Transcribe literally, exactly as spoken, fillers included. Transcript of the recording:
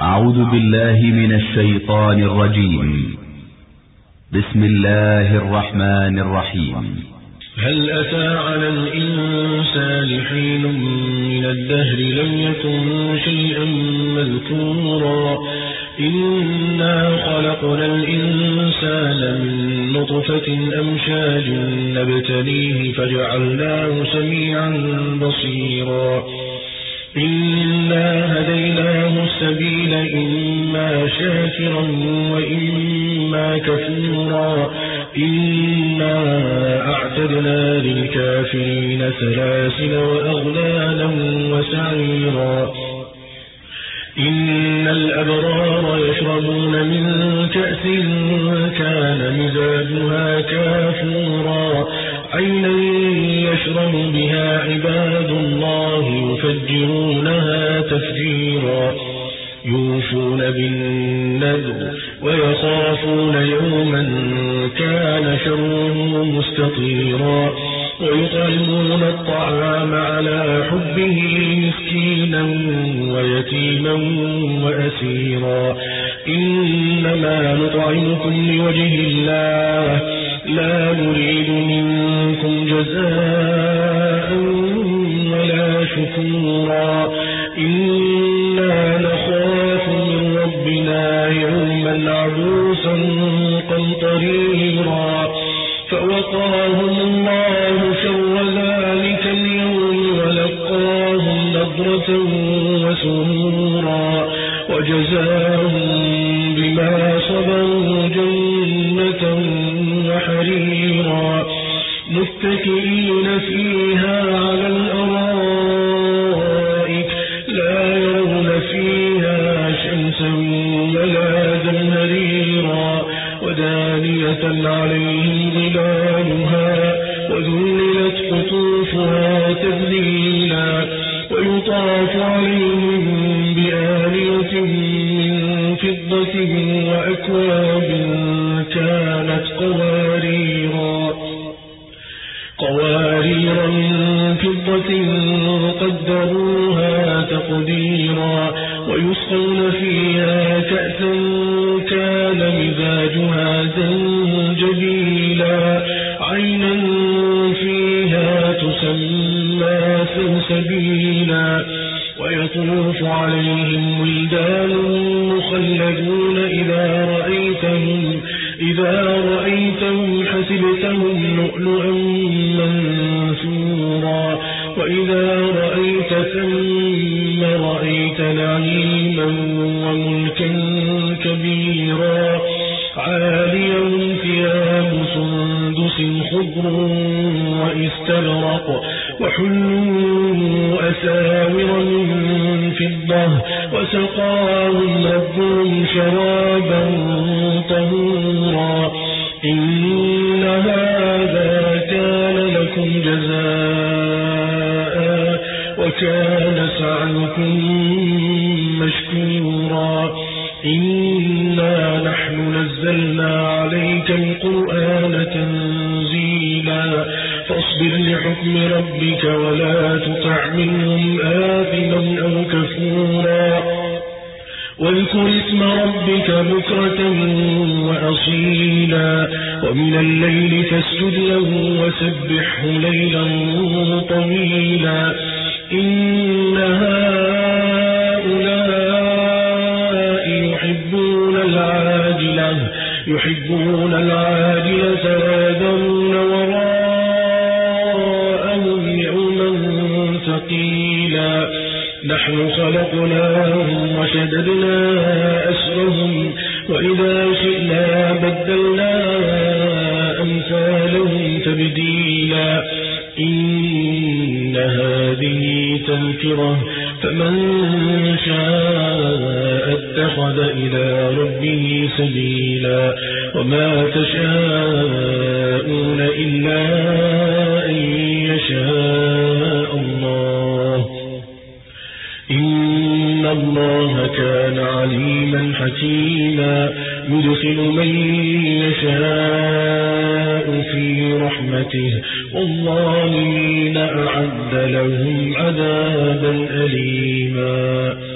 أعوذ بالله من الشيطان الرجيم. بسم الله الرحمن الرحيم. هل أتى على الإنسان حين من الدهر لم يكن شيئا مذكورا إنا خلقنا الإنسان من نطفة أمشاج نبتليه فجعلناه سميعا بصيرا إنا هديناه السبيل إما شاكرا وإما كفورا إنا أعتدنا للكافرين سلاسل وأغلالا وسعيرا إن الأبرار يشربون من كأس كان مزاجها كافورا عينا يشرب بها عباد الله يفجرونها تفجيرا يوفون بالنذر ويخافون يوما كان شره مستطيرا ويطعمون الطعام على حبه مسكينا ويتيما وأسيرا إنما نطعمكم لوجه الله لا نريد منكم جزاء ولا شكورا إنا نخاف من ربنا يوما عبوسا قمطريرا فوقاهم الله شر ذلك اليوم ولقاهم نضرة وسرورا وجزاهم بما صبروا جنة وحريرا متكئين فيها على الأرائك لا يرون فيها شمسا ولا زمهريرا ودانية عليهم ظلالها وذللت قطوفها تذليلا ويطاف عليهم بآنية من فضة وأكواب كانت قواريرا قوارير من فضة قدروها تقديرا ويسقون فيها كأسا كان مزاجها زنجبيلا عينا فيها تسمى سلسبيلا ويطوف عليهم ولدان مخلدون إذا رأيتهم إذا رأيتهم حسبتهم لؤلؤا منثورا وإذا رأيت ثم رأيت نعيما وملكا كبيرا عاليهم ثياب سندس خضر وإستبرق وحلوا أساور من فضة وسقاهم ربهم شرابا طهورا إن هذا كان لكم جزاء وكان سعيكم مشكورا إنا نحن نزلنا عليك القرآن تنزيلا فاصبر لحكم ربك ولا تطع منهم آثما أو كفورا واذكر اسم ربك بكرة وأصيلا ومن الليل فاسجد له وسبحه ليلا طويلا إن هؤلاء يحبون العاجلة يحبون العاجلة ويذرون وراءهم يوما ثقيلا نحن خلقناهم وشددنا أسرهم وإذا شئنا بدلنا أمثالهم تبديلا إن هذه تذكرة فمن شاء اتخذ إلى ربه سبيلا وما تشاءون إلا أن يشاء الله إن الله كان عليما حكيما يدخل من يشاء في رحمته والظالمين أعد لهم عذابا أليما.